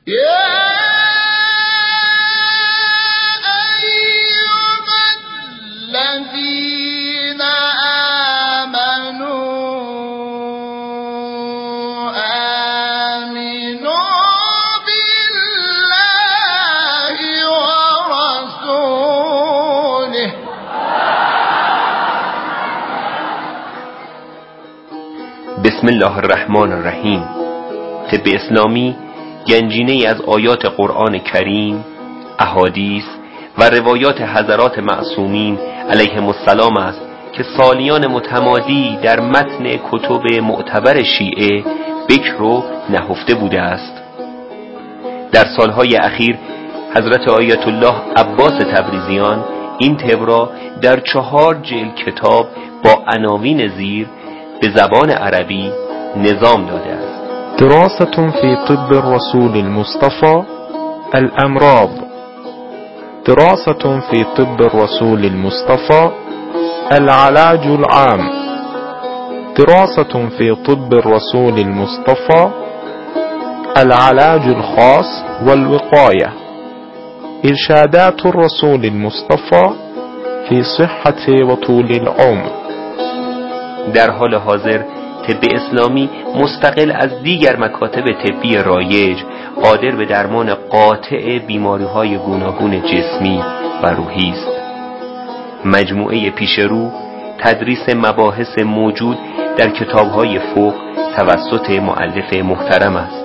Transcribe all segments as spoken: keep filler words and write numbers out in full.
بسم الله الرحمن الرحیم. طب اسلامی گنجینه‌ای از آیات قرآن کریم، احادیث و روایات حضرات معصومین علیهم السلام است که سالیان متمادی در متن کتب معتبر شیعه بکر و نهفته بوده است. در سالهای اخیر حضرت آیت الله عباس تبریزیان این طب را در چهار جلد کتاب با عناوین زیر به زبان عربی نظام داده است. دراسة في طب الرسول المصطفى الأمراض. دراسة في طب الرسول المصطفى العلاج العام. دراسة في طب الرسول المصطفى العلاج الخاص والوقاية. إرشادات الرسول المصطفى في صحة وطول العمر. در حال حاضر طب اسلامی مستقل از دیگر مکاتب طبی رایج قادر به درمان قاطع بیماری‌های گوناگون جسمی و روحی است. مجموعه پیشرو تدریس مباحث موجود در کتاب‌های فقه توسط مؤلف محترم است.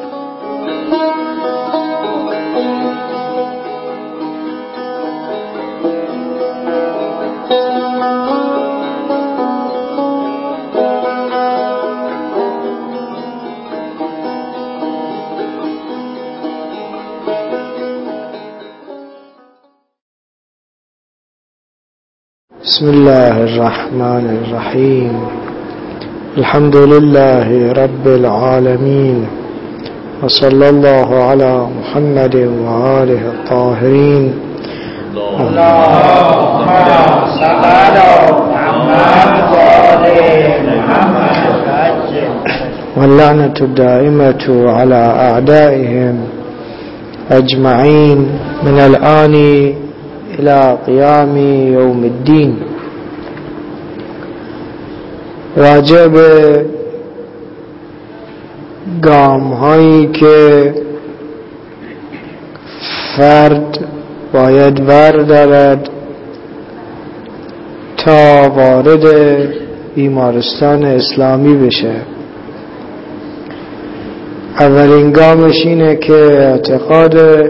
بسم الله الرحمن الرحيم. الحمد لله رب العالمين، وصلى الله على محمد وآله الطاهرين. اللهم صل على محمد وآل محمد. واللعنة الدائمة على أعدائهم أجمعين من الآن الى قیام یوم الدین. راجع به گام هایی که فرد باید بردارد تا وارد بیمارستان اسلامی بشه. اولین گامش اینه که اعتقاد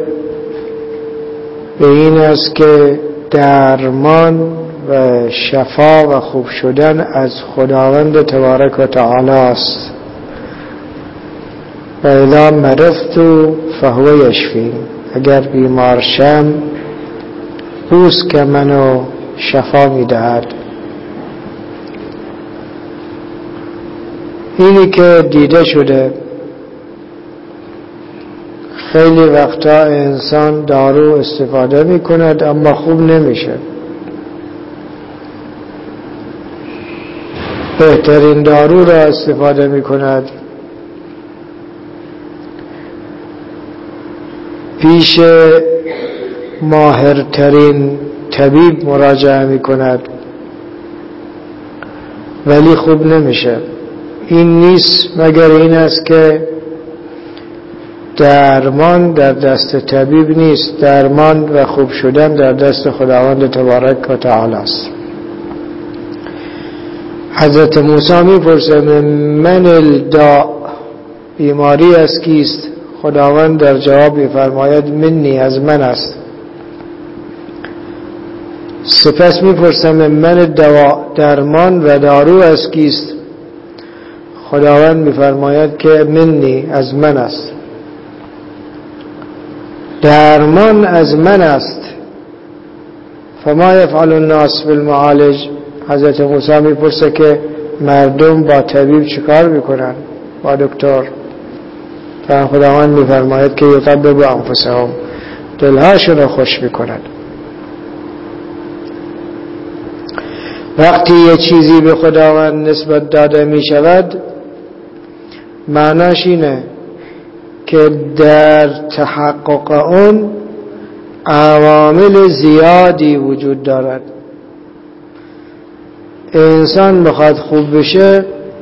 به این است که درمان و شفا و خوب شدن از خداوند تبارک و تعالی است. و اذا مرضت فهو یشفین. اگر بیمار شم اوست که منو شفا میدهد. اینی که دیده شده خیلی وقتا انسان دارو استفاده می کند اما خوب نمیشه. بهترین دارو را استفاده می کند، پیش ماهرترین طبیب مراجعه می کند ولی خوب نمیشه. این نیست مگر این است که درمان در دست طبیب نیست، درمان و خوب شدن در دست خداوند تبارک و تعالی است. حضرت موسی میپرسه من الداء، بیماری از کیست؟ خداوند در جواب میفرماید منی، از من است. سپس میپرسه من الدواء، درمان و دارو از کیست؟ خداوند میفرماید که منی، از من است. درمان از من است. فما یفعل الناس بالمعالج. حضرت موسی میپرسه که مردم با طبیب چیکار میکنن، با دکتر؟ تا خداوند میفرماید که یطبب انفسهم، دلهاشون رو خوش میکنن. وقتی یه چیزی به خداوند نسبت داده میشود معناش اینه که در تحقق اون عوامل زیادی وجود دارد. انسان بخواد خوب بشه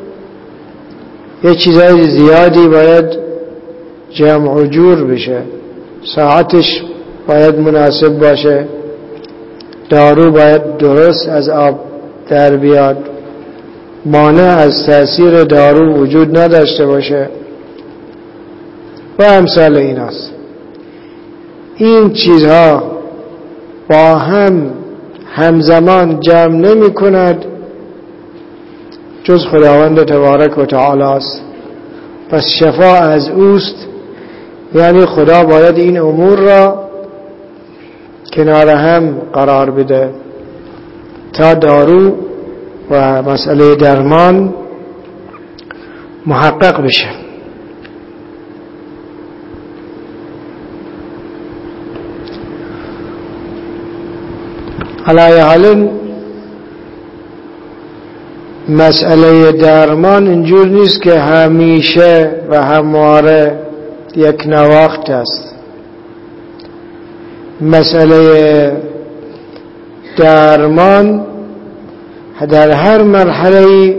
یه چیزای زیادی باید جمع و جور بشه. ساعتش باید مناسب باشه، دارو باید درست از آب در بیاد، مانع از تأثیر دارو وجود نداشته باشه و امثال این است. این چیزها با هم همزمان جمع نمی کند جز خداوند تبارک و تعالی است. پس شفا از اوست، یعنی خدا باید این امور را کنار هم قرار بده تا دارو و مسئله درمان محقق بشه. علی حال مسئله درمان اینجور نیست که همیشه و همواره یک نواخت است. مسئله درمان در هر مرحله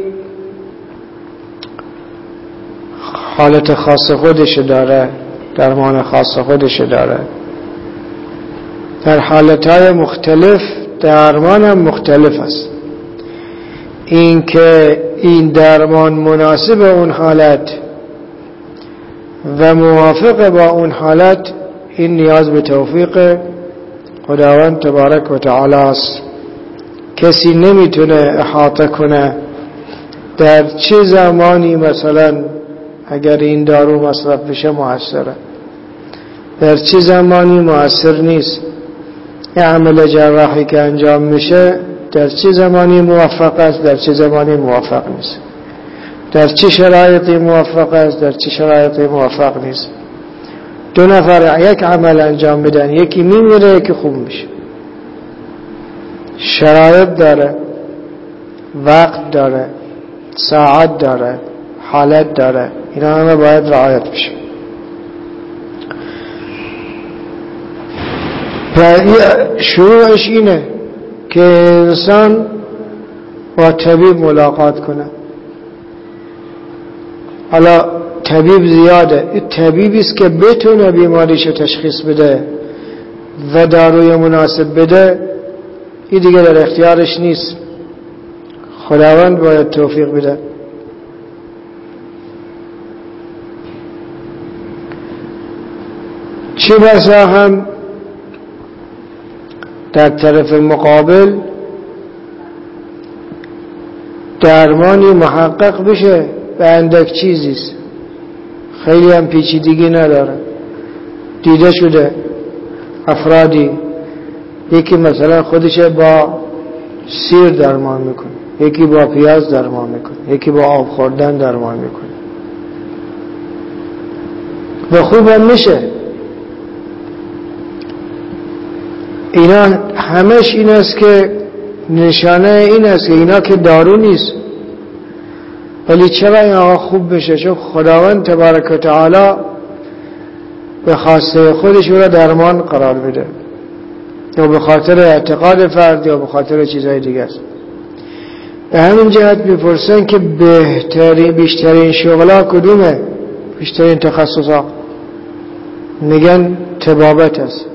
حالت خاص خودش داره، درمان خاص خودش داره. در حالتهای مختلف درمان هم مختلف است. این که این درمان مناسب اون حالت و موافق با اون حالت، این نیاز به توفیق خداوند تبارک و تعالی است. کسی نمیتونه احاطه کنه در چه زمانی مثلا اگر این دارو مصرف بشه موثره، در چه زمانی موثر نیست. یه عمل جراحی که انجام میشه در چه زمانی موفق است، در چه زمانی موفق نیست، در چه شرایطی موفق است، در چه شرایطی موفق نیست. دو نفر یک عمل انجام بدن، یکی میمیره یکی خوب میشه. شرایط داره، وقت داره، ساعت داره، حالت داره. اینا همه باید رعایت بشه. و شروعش اینه که انسان با طبیب ملاقات کنه. حالا طبیب زیاده، این طبیبی است که بتونه بیماریشو تشخیص بده و داروی مناسب بده. این دیگه در اختیارش نیست، خداوند باید توفیق بده. چه بسا هم در طرف مقابل درمانی محقق بشه به اندک چیزیست، خیلی هم پیچیدگی نداره. دیده شده افرادی یکی مثلا خودش با سیر درمان میکنه، یکی با پیاز درمان میکنه، یکی با آب خوردن درمان میکنه و خوبم میشه. اینا همش این است که نشانه این است که اینا که دارو نیست. ولی چرا این آقا خوب بشه؟ چون خداوند تبارک و تعالی به خواسته خودش را درمان قرار بده، یا به خاطر اعتقاد فرد یا به خاطر چیزهای دیگه است. به همین جهت میپرسن که بهترین بیشترین شغلا کدومه، بیشترین تخصصا؟ میگن طبابت است.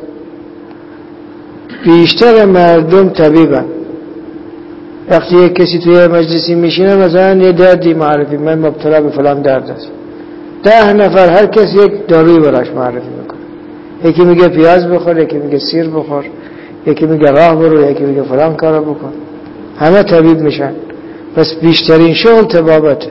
بیشتر مردم طبیبن. وقتی یک کسی توی مجلسی میشینه مثلا یه دردی معرفی، من مبتلا به فلان درد است، ده نفر هر کسی یک داروی براش معرفی میکنه. یکی میگه پیاز بخور، یکی میگه سیر بخور، یکی میگه راه برو، یکی میگه فلان کارو بکن. همه طبیب میشن. بس بیشترین شغل طبابته.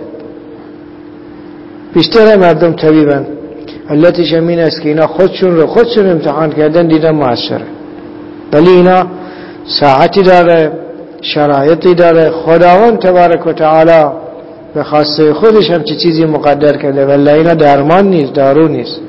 بیشتر مردم طبیبن. علتش همین است که اینا خودشون رو خودشون امتحان کردن، دیدن موثره. ولی اینا ساعتی داره، شرایطی داره. خداوند تبارک و تعالی به خواسته خودش هم چه چیزی مقدر کرده، ولی اینا درمان نیست، دارو نیست.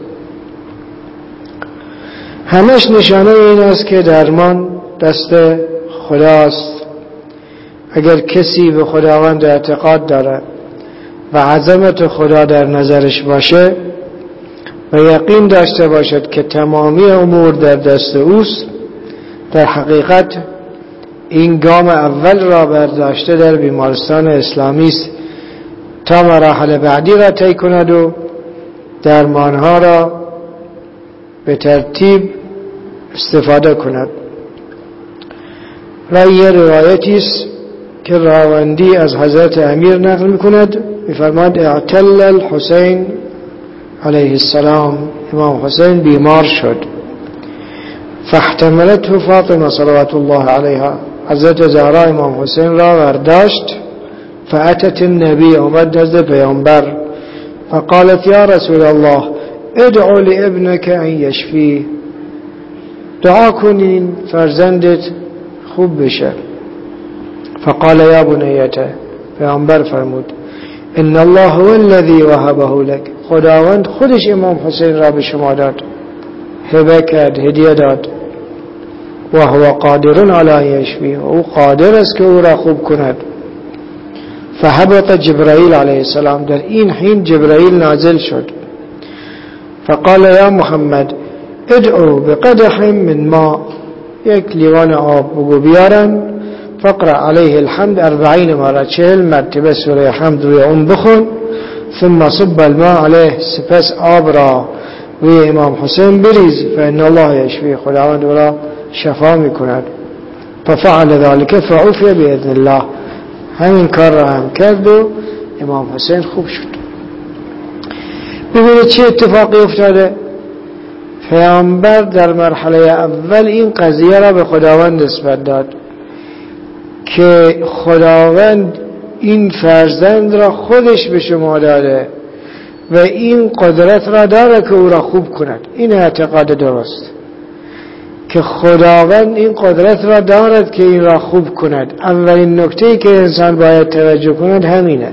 همش نشانه این است که درمان دست خداست. اگر کسی به خداوند اعتقاد داره و عظمت خدا در نظرش باشه، و یقین داشته باشد که تمامی امور در دست اوست، در حقیقت این گام اول را برداشته در بیمارستان اسلامی است تا مراحل بعدی را طی کند و درمانها را به ترتیب استفاده کند. و یه روایتی است که راوندی از حضرت امیر نقل می‌کند، می‌فرماید اعتل الحسین علیه السلام، امام حسین بیمار شد، فاحتملته فاطمه صلوات الله علیها، حضرت زهرا امام حسین را برداشت، فاتت النبی، آمد نزد پیامبر، فقالت یا رسول الله ادعو لابنك ان یشفی، دعا کنین فرزندت خوب بشه. فقال یا بنیته، پیامبر فرمود ان الله هو الذی وهبه لك، خداوند خودش امام حسین را به شما داد، هبه کرد، هدیه داد، و هو قادر علی ان یشفی، او قادر است که او را خوب کند. فهبط جبرائیل علیه السلام، در این حین جبرائیل نازل شد، فقال یا محمد ادعو بقدح من ماء، یک لیوان آب بگو بیارن، فقرأ علیه الحمد اربعین مرة، چهل مرتبه سوره حمد روی اون بخون، ثم صب الماء علیه، سپس آب را روی امام حسین بریز، فإن الله یشفی، خداوند او را شفا میکند. ففعل ذلك فعوفی بإذن الله، همین کار را هم کرد و امام حسین خوب شد. ببینید چه اتفاقی افتاده. پیامبر در مرحله اول این قضیه را به خداوند نسبت داد که خداوند این فرزند را خودش به شما داده و این قدرت را داره که او را خوب کند. این اعتقاد درست که خداوند این قدرت را دارد که این را خوب کند. اولین نکته‌ای که انسان باید توجه کند همینه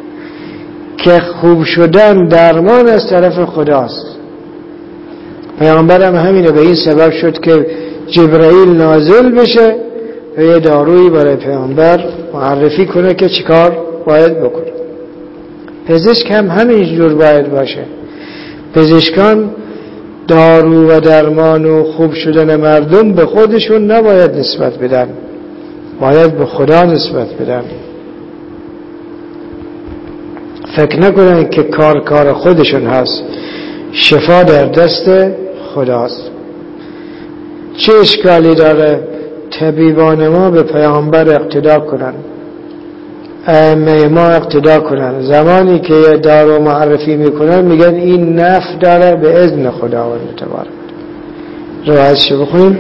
که خوب شدن درمان از طرف خداست. پیامبر هم همینه، به این سبب شد که جبرائیل نازل بشه و یه دارویی برای پیامبر معرفی کنه که چیکار باید بکنه. پزشک هم همین جور باید باشه. پزشکان دارو و درمان و خوب شدن مردم به خودشون نباید نسبت بدن، باید به خدا نسبت بدن. فکر نکنن که کار کار خودشون هست، شفا در دست خداست. چه اشکالی داره طبیبان ما به پیامبر اقتدا کنن، ائمه ما اقتدا کنن؟ زمانی که یه دارو معرفی میکنن میگن این نفع داره به اذن خداوند تبارک. روایتش بخونیم.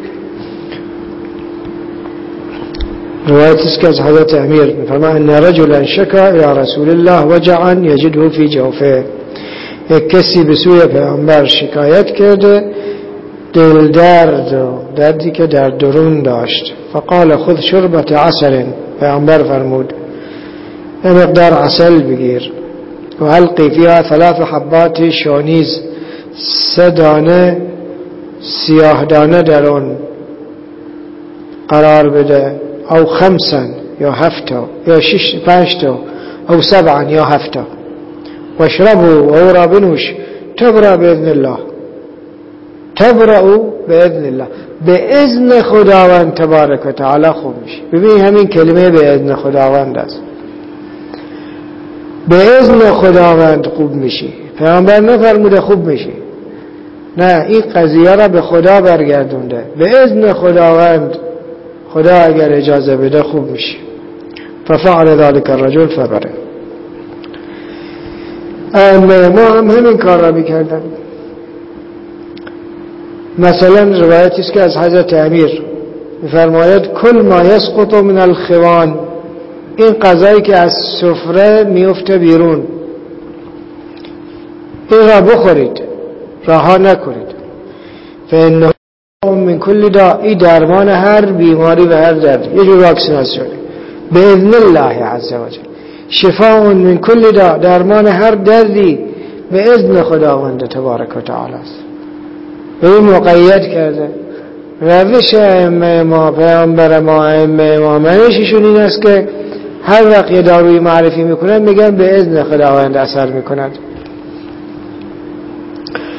روایتش که از حضرت امیر میفرماید ان رجلا شکا الى رسول الله وجعا یجده فی جوفه، یک کسی به سوی پیامبر شکایت کرده دل درد و دردی که در درون داشت. فقال خذ شربت عسل، پیامبر فرمود یه مقدار عسل بگیر و القی فیها ثلاث حبات شانیز، سه دانه سیاه دانه در اون قرار بده، او خمسا یا هفتا یا شش پنجتا، او سبعا یا هفتا، واشربوا و او را بنوش، تبرأ باذن الله، تبرأ باذن الله، به اذن خداوند تبارک و تعالی خوب میشه. ببین همین کلمه به اذن خداوند است، به اذن خداوند خوب میشی. پیامبر نفرموده خوب میشی، نه، این قضیه را به خدا برگردونده، به اذن خداوند، خدا اگر اجازه بده خوب میشی. ففعل ذلك الرجل فبره. ائمه ما هم همین کار را میکردن. مثلا روایتی است که از حضرت امیر میفرماید کل ما یسقط من الخوان، این غذایی که از سفره میفته بیرون این را بخورید، رها نکنید. فانه من کل داء، این درمان هر بیماری و هر درد، یه جور واکسیناسیونه. باذن الله عز وجل شفاء من کل داء، درمان هر دردی به اذن خداوند تبارک و تعالی است. به این مقید کرده. روش ائمه ما، پیامبر ما، ائمه ما، منششون این است که هر وقت یه داروی معرفی میکنن میگن به اذن خداوند اثر میکند.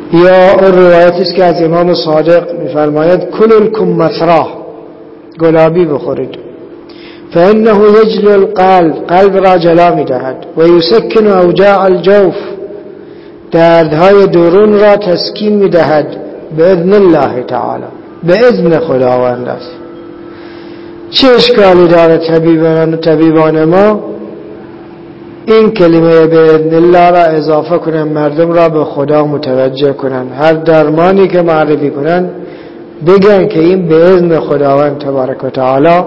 یا اون روایتی است که از امام صادق می‌فرماید کلوا مثرا، گلابی بخورید، فانه یجل القلب، قلب را جلا می‌دهد، و یسکن اوجاع الجوف، دردهای درون را تسکین می‌دهد، باذن الله تعالی، به اذن خداوند است. چه اشکالی داره طبیبان و طبیبان ما این کلمه باذن الله را اضافه کنن، مردم را به خدا متوجه کنن، هر درمانی که معرفی کنن بگن که این به اذن خداوند تبارک و تعالی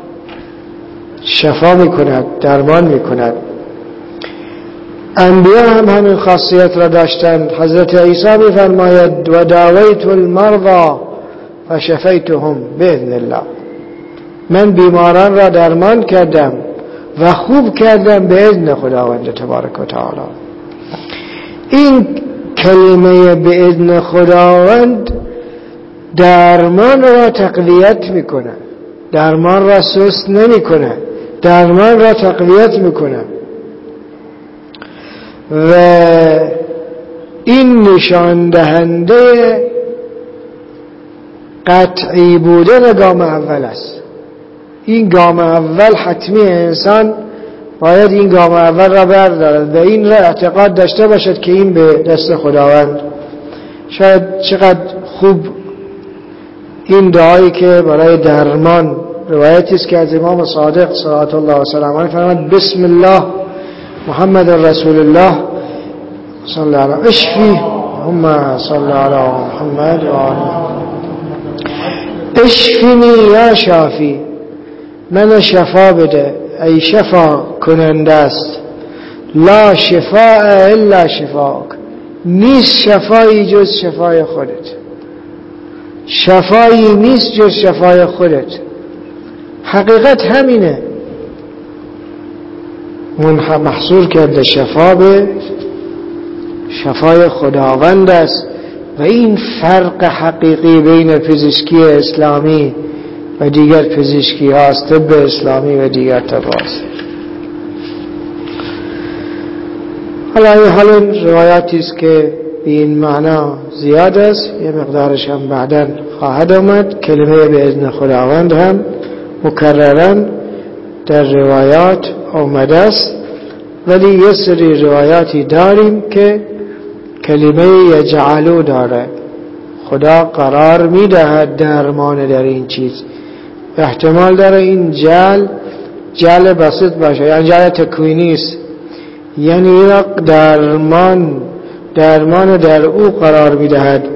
شفا میکند، درمان میکند. انبیا هم همین خاصیت را داشتند. حضرت عیسی میفرماید و داویت المرضى فشفیتهم باذن الله، من بیماران را درمان کردم و خوب کردم به اذن خداوند تبارک و تعالی. این کلمه به اذن خداوند درمان را تقویت میکنه، درمان را سست نمیکنه، درمان را تقویت میکنه. و این نشان دهنده قطعی بودن گام اول است. این گام اول حتمی، انسان باید این گام اول را بردارد و این را اعتقاد داشته باشد که این به دست خداوند. شاید چقدر خوب این دعایی که برای درمان، روایتی است که از امام صادق صلوات الله و سلامه علیه فرمود بسم الله محمد رسول الله صلی الله علیه اشفی اللهم صلی علی محمد و آله اشفینی یا شافی، من شفا بده ای شفا کننده است، لا شفاء الا شفاک، نیست شفایی جز شفای خودت، شفایی نیست جز شفای خودت. حقیقت همینه، اون محصور کرده شفا به شفای خداوند است. و این فرق حقیقی بین پزشکی اسلامی و دیگر پزشکی هاست، طب اسلامی و دیگر طب هاست. حالا این حال روایاتی است که به این معنا زیاد است، یه مقدارش هم بعداً خواهد آمد. کلمه به اذن خداوند هم مکررن در روایات آمده است، ولی یه سری روایاتی داریم که کلمه یجعلو داره، خدا قرار میدهد درمان در این چیز. احتمال داره این جعل جعل بسیط باشه، یعنی جعل تکوینی است، یعنی درمان درمان در او قرار میدهد،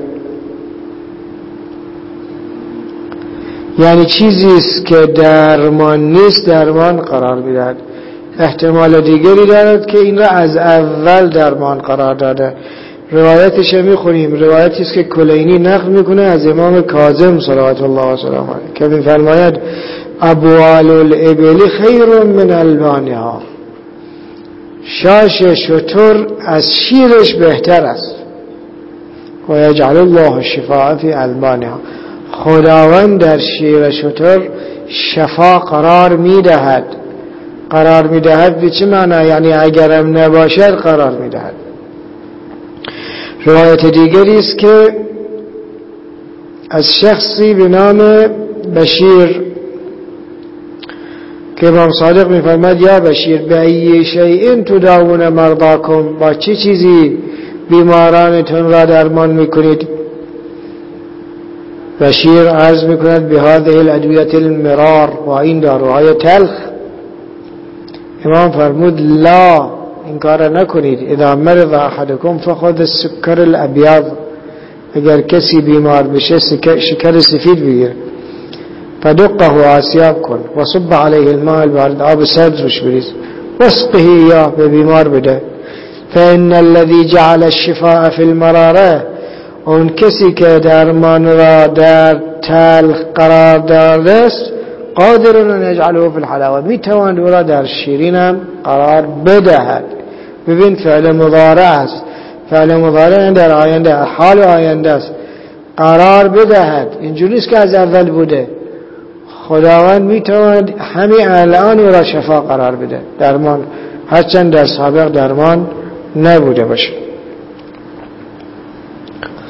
یعنی چیزی است که درمان نیست درمان قرار میدهد. احتمال دیگری دارد که این را از اول درمان قرار داده. روایتش میخونیم، روایتی است که کلینی نقل میکنه از امام کاظم صلوات الله و سلامه علیه که میفرماید ابوال الابل خیر من البانها، شاش شتر از شیرش بهتر است. و یجعل الله الشفاء فی البانها، خداوند در شیر شتر شفا قرار میدهد. قرار میدهد به چه معنی؟ یعنی اگرم نباشد قرار میدهد. روایت دیگری است که از شخصی به نام بشیر که امام صادق میفرماید یا بشیر به ای شیء تداوون مرضاکم، با چه چیزی بیمارانتون را درمان میکنید؟ بشیر عرض میکند به هذه الادویه المرار، و این داروهای تلخ. امام فرمود لا، این کار نکنید، اذا مرض احدکم فخذ السکر الابیض، اگر کسی بیمار بشه شکر سفید بگیر، فدقه آسیاب کن و صب علیه الماء البارد، آب سرد روش بریز، واسقه یا به بیمار بده. فان الذي جعل الشفاء في المراره، اون کسی که درمان را در تلخ قرار داده است قادر ان یجعله فی الحلاوه، میتواند او را در شیرین هم قرار بدهد. ببین فعل مضارع است، فعل مضارع در آینده، حال آینده است، قرار بدهد. اینجوری نیست که از اول بوده. خداوند میتواند همین الان او را شفا قرار بده، درمان، هرچند در سابق درمان نبوده باشه.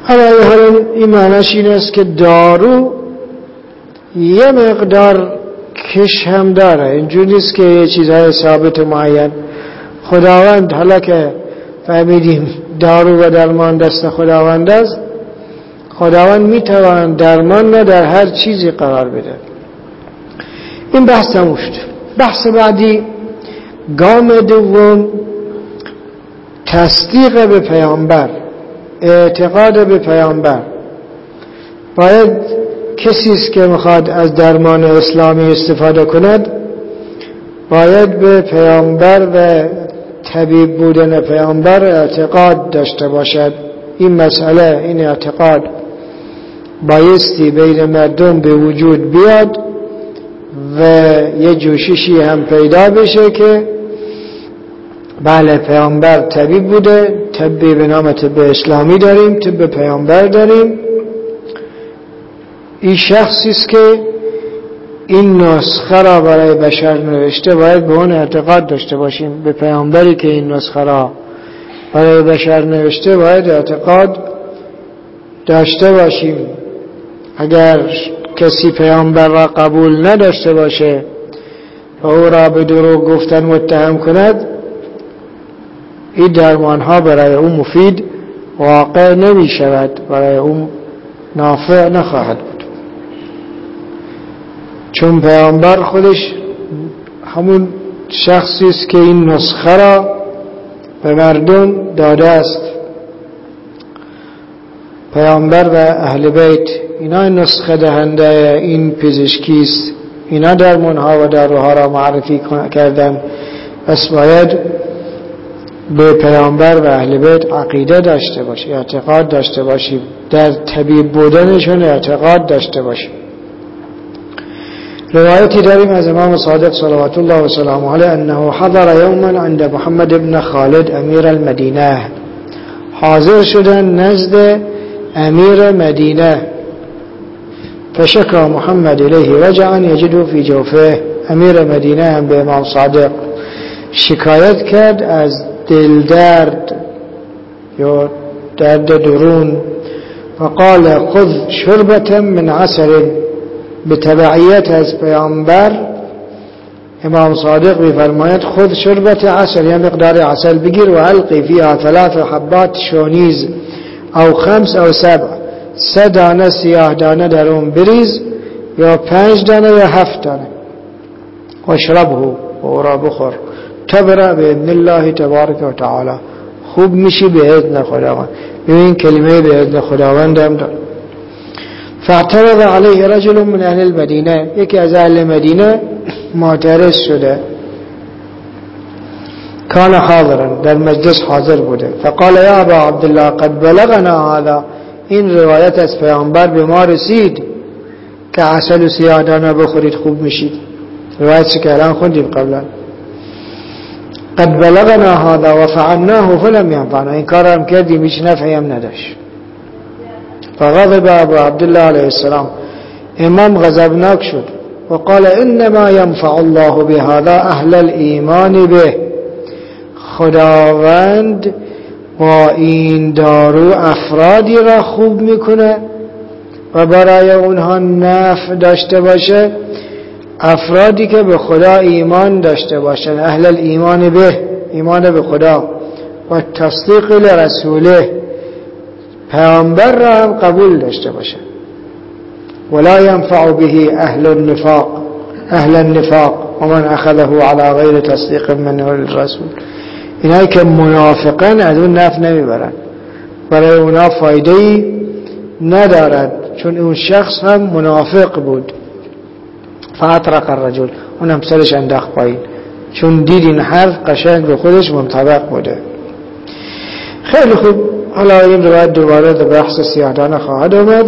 حالا این معنیش این است که دارو یه مقدار کش هم داره، اینجور نیست که یه چیزهای ثابت معین. خداوند حالا که فهمیدیم دارو و درمان دست خداوند است، خداوند میتواند درمان را در هر چیزی قرار بده. این بحث تموم شد. بحث بعدی، گام دوم، تصدیق به پیامبر، اعتقاد به پیامبر. باید کسی است که میخواد از درمان اسلامی استفاده کند باید به پیامبر و طبیب بودن پیامبر اعتقاد داشته باشد. این مسئله، این اعتقاد بایستی بین مردم به وجود بیاد و یه جوششی هم پیدا بشه که بله پیامبر طبیب بوده، طب به نام طب اسلامی داریم، طب پیامبر داریم. این شخصی است که این نسخه را برای بشر نوشته، باید به اون اعتقاد داشته باشیم. به پیامبری که این نسخه را برای بشر نوشته باید اعتقاد داشته باشیم. اگر کسی پیامبر را قبول نداشته باشه و او را به دروغ گفتن متهم کند، این درمان ها برای او مفید واقع نمی شود، برای او نافع نخواهد بود. چون پیامبر خودش همون شخصی است که این نسخه را به مردم داده است. پیامبر و اهل بیت اینا نسخه دهنده این پزشکی است، اینا درمانها و داروها را معرفی کردن. پس باید به پیامبر و اهل بیت عقیده داشته باشیم، اعتقاد داشته باشیم، در طبیب بودنشون اعتقاد داشته باشیم. روایتی داریم از امام صادق صلوات الله و سلامه علیه انه حضر یوما عند محمد بن خالد امیر المدینه، حاضر شدن نزد امیر مدینه. فشکا محمد الیه وجعا یجده فی جوفه، امیر مدینه هم به امام صادق شکایت کرد از دل درد یا درد درون. فقال خذ شربة من عسل، به تبعیت از پیامبر امام صادق میفرماید خذ شربة عسل، یعنی مقدار عسل بگیر و علقی فیها ثلاث حبات شونیز او خمس او سبع، سه دانه سیاه دانه در اون بریز یا پنج دانه یا هفت دانه، و اشربه و او را بخور، تبرأ بإذن الله تبارک و تعالی، خوب میشی به اذن خداوند. ببین کلمه به اذن خداوند هم دار. فاعترض علیه رجل من اهل المدینه، یکی از اهل مدینه معترض شده، کان حاضرا، در مجلس حاضر بوده. فقال یا ابا عبدالله قد بلغنا هذا، این روایت از پیامبر به ما رسید که عسل و سیاه دانه بخورید خوب میشید، روایتی که الان خوندیم قبلا. قد بلغنا هذا وفعلناه فلم ينفعنا، این کار هم کردیم هیچ نفعی هم نداشت. فغضب ابو عبدالله علیه السلام، امام غضبناک شد و قال انما ينفع الله بهذا اهل الايمان به، خداوند با این دارو افرادی را خوب میکنه و برای اونها نفع داشته باشه، افرادی که به خدا ایمان داشته باشن، اهل الایمان به، ایمان به خدا و تصدیق لرسوله، پیامبر را هم قبول داشته باشن. ولا ينفع به اهل النفاق، اهل النفاق ومن اخذه على غیر تصدیق منه الرسول، اینایی که منافقن از اون نفع نمیبرن، برای اونا فایده‌ای ندارد، چون اون شخص هم منافق بود. فاطرق الرجل، اونم سرش انداخت پایین، چون دید این حرف قشنگ به خودش منطبق بوده. خیلی خوب، حالا این روایت دوباره در بحث سیاه‌دانه خواهد آمد،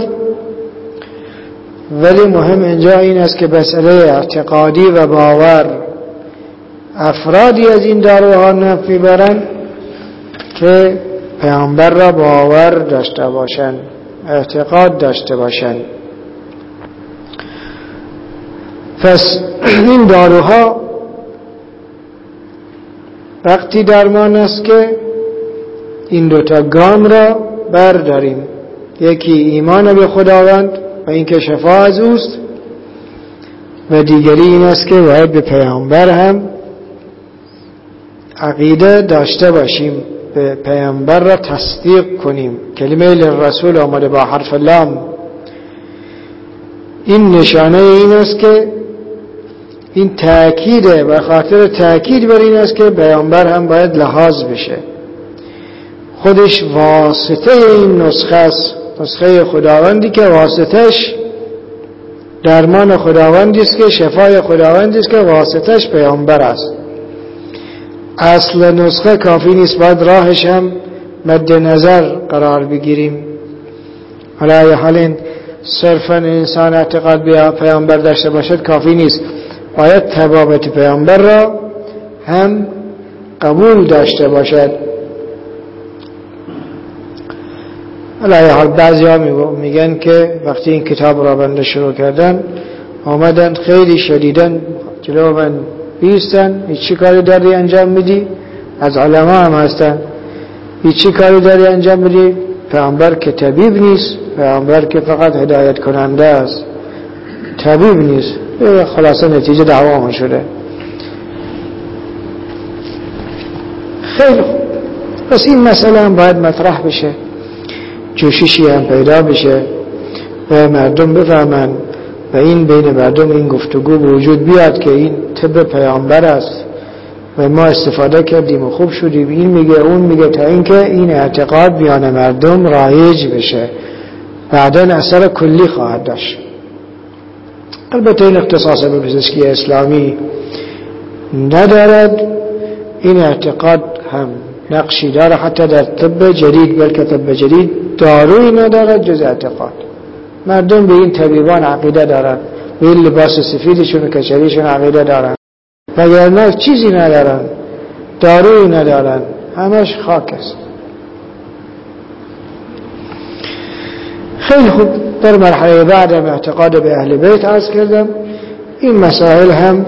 ولی مهم اینجا این است که مسئله اعتقادی و باور، افرادی از این داروها نفع میبرن که پیامبر را باور داشته باشن، اعتقاد داشته باشن. پس این داروها وقتی درمان است که این دوتا گام را برداریم، یکی ایمان به خداوند و اینکه شفا از اوست، و دیگری این است که باید به پیامبر هم عقیده داشته باشیم، به پیامبر را تصدیق کنیم. کلمه للرسول آمده با حرف لام. این نشانه این است که این تأکیده، و خاطر تأکید بر این است که پیامبر هم باید لحاظ بشه. خودش واسطه این نسخه است، نسخه خداوندی که واسطش درمان خداوندی است، که شفای خداوندی است، که واسطش پیامبر است. اصل نسخه کافی نیست، باید راهش هم مد نظر قرار بگیریم. حالا یه حال صرفا انسان اعتقاد به پیامبر داشته باشد کافی نیست، باید تبابت پیامبر را هم قبول داشته باشد. حالا یه حال بعضی ها میگن که وقتی این کتاب را بنده شروع کردن آمدن خیلی شدیدن جلو من بیستن، هیچی کاری داری انجام میدی؟ از علما هم هستن، هیچی کاری داری انجام میدی؟ پیامبر که طبیب نیست، پیامبر که فقط هدایت کننده است، طبیب نیست. خلاصه نتیجه دعوامون شده. خیلی خوب، پس این مسئله هم باید مطرح بشه، جوششی هم پیدا بشه و مردم بفهمن و این بین مردم این گفتگو به وجود بیاد که این طب پیامبر است و ما استفاده کردیم و خوب شدیم، این میگه اون میگه، تا اینکه این اعتقاد بیان مردم رایج بشه، بعداً اثر کلی خواهد داشت. البته این اختصاص به پزشکی اسلامی ندارد، این اعتقاد هم نقشی داره حتی در طب جدید، بلکه طب جدید دارویی ندارد جز اعتقاد. مردم به این طبیبان عقیده دارن، به این لباس سفیدشون و کچریشون عقیده دارن، وگرنه چیزی ندارن، دارویی ندارن، همش خاک است. خیلی خوب، در مرحله بعدم اعتقاد به اهل بیت عرض کردم. این مسائل هم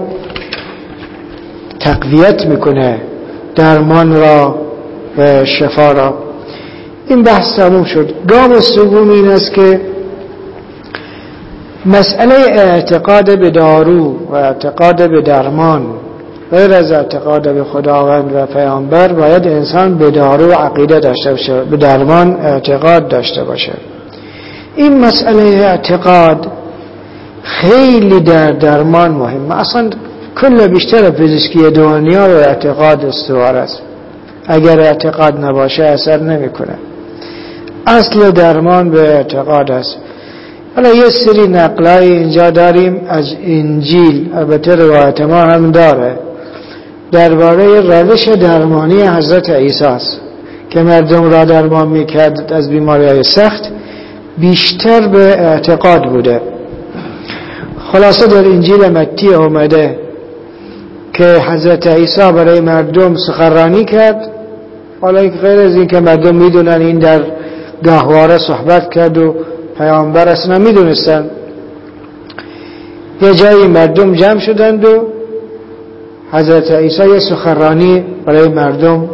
تقویت میکنه درمان را و شفا را. این بحث تموم شد. گام سوم این است که مسئله اعتقاد به دارو و اعتقاد به درمان غیر از اعتقاد به خداوند و پیامبر، باید انسان به دارو عقیده داشته باشه، به درمان اعتقاد داشته باشه. این مسئله اعتقاد خیلی در درمان مهمه. اصلا کل بیشتر پزشکی دنیا رو اعتقاد استوار است. اگر اعتقاد نباشه اثر نمیکنه. اصل درمان به اعتقاد است. حالا یه سری نقلای اینجا داریم از انجیل، البته روایت ما هم داره، درباره روش درمانی حضرت عیسی است که مردم را درمان میکرد از بیماری‌های سخت، بیشتر به اعتقاد بوده. خلاصه در انجیل متی آمده که حضرت عیسی برای مردم سخنرانی کرد. حالا غیر از این که مردم میدونن این در گهواره صحبت کرد و پیامبر اصلا میدونستن، یه جایی مردم جمع شدند و حضرت عیسی یه سخنرانی برای مردم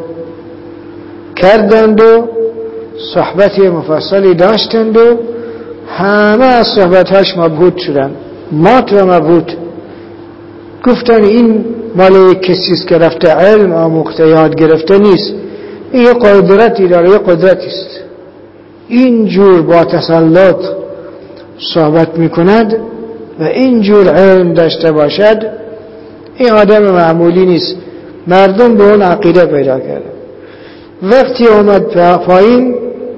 کردند و صحبتی مفصلی داشتند و همه از صحبتهاش مبهوت شدند، مات و مبهوت. گفتن این مال کسیست که رفته علم آموخته یاد گرفته نیست، این یه قدرتی داره، یه قدرتی است، اینجور با تسلط صحبت میکند و اینجور علم داشته باشد، این آدم معمولی نیست. مردم به اون عقیده پیدا کرده. وقتی اومد پایین،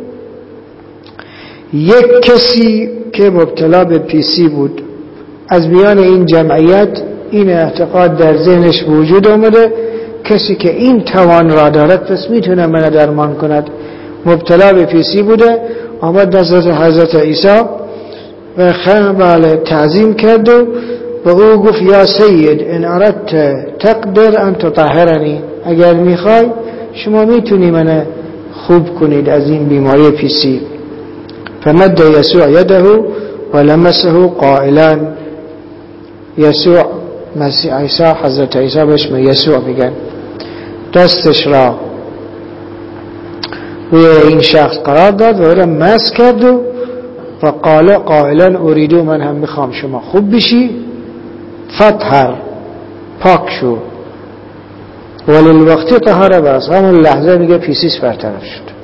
یک کسی که مبتلا به پیسی بود از میان این جمعیت این اعتقاد در ذهنش وجود آمده، کسی که این توان را دارد پس میتونه منو درمان کند. مبتلا به پیسی بوده، آمد نزد حضرت عیسی و خیلی تعظیم کرد و به او گفت یا سید ان اردت تقدر ان تطهرنی، اگر میخوای شما میتونی منو خوب کنید از این بیماری پیسی. فمد یسوع یده و لمسه قائلا، یسوع مسیح عیسی، حضرت عیسی بهش یسوع میگن، دستش را روی این شخص قرار داد و او را مس کرد و فقال قائلا اریدو، من هم میخوام شما خوب بشی، فطهر، پاک شو، ولی الوقتی طهاره، بس همون لحظه میگه پیسیس برطرف شد.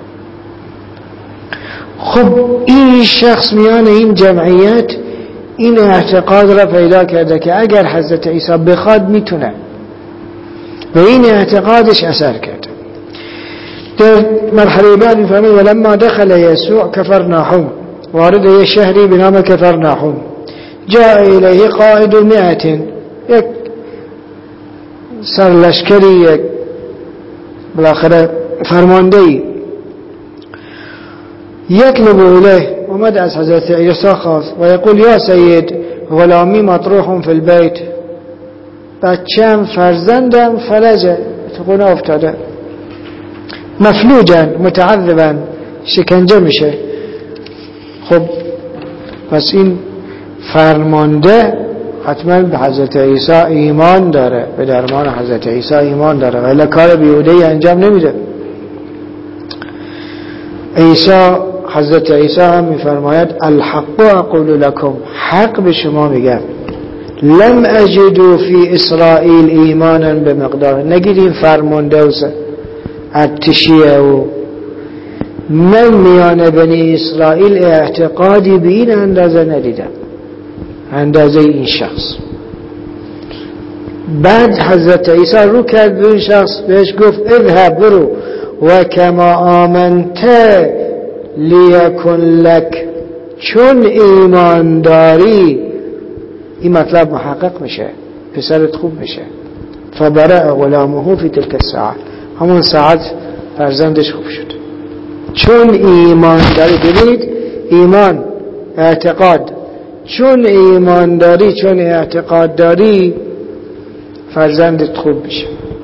خب این شخص میان این جمعیت این اعتقاد را پیدا کرده که اگر حضرت عیسی بخواد میتونه، و این اعتقادش اثر کرده. در مرحله بعد میفهمه ولما دخل یسوع کفرناحوم، وارد یه شهری به نام کفرناحوم، جاء الیه قائد مئت، یک سرلشکری، یک بالاخره فرماندهی، یطلب الیه، اومد از حضرت عیسی خواست و یقول یا سید غلامی مطروح فی البیت، بچم فرزندم فلجه، تو خونه افتاده، مفلوجا متعذبا، شکنجه میشه. خب پس این فرمانده حتما به حضرت عیسی ایمان داره، به درمان حضرت عیسی ایمان داره، ولی کار بیهوده‌ای انجام نمیده. عیسی حضرت عیسی هم میفرماید الحق اقول لكم، حق به شما میگم، لم اجدوا فی اسرائیل ایمانا بمقدار، نگید این فرمانده و ارتشیه و من میان بنی اسرائیل اعتقادی به این اندازه ندیدم، اندازه این شخص. بعد حضرت عیسی رو کرد به این شخص، بهش گفت اذهب برو و کما آمنت لیکن لک، چون ایمان داری این مطلب محقق میشه، پسرت خوب میشه. فبرأ غلامه فی تلک الساعه، همون ساعت فرزندش خوب شد. چون ایمان داری، ببینید ایمان، اعتقاد، چون ایمان داری، چون اعتقاد داری فرزندت خوب میشه.